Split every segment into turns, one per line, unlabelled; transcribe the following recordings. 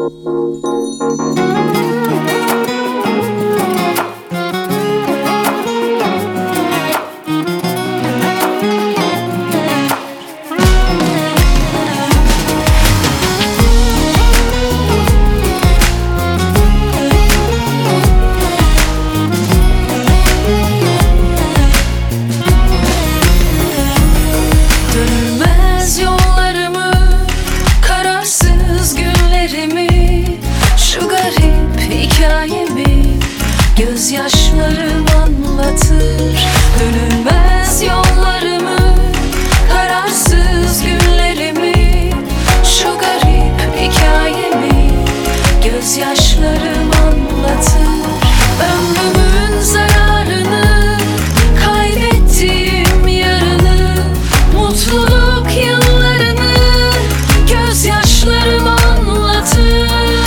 Gözyaşlarım anlatır dönülmez yollarımı, kararsız günlerimi, şu garip hikayemi. Gözyaşlarım anlatır ömrümün zararını, kaybettiğim yarını, mutluluk yıllarını. Gözyaşlarım anlatır.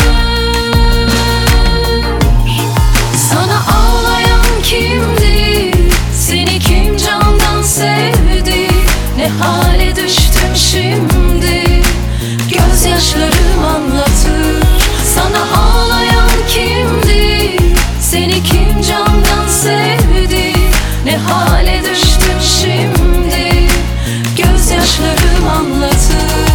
Ne hale düştüm şimdi, gözyaşlarım anlatır. Sana ağlayan kimdi, seni kim candan sevdi? Ne hale düştüm şimdi, gözyaşlarım anlatır.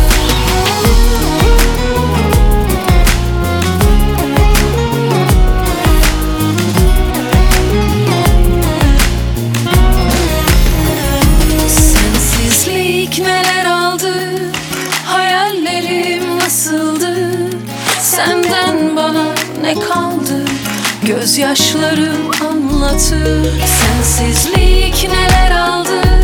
Neler aldı, hayallerim nasıldı? Senden bana ne kaldı? Gözyaşlarım anlatır. Sensizlik neler aldı,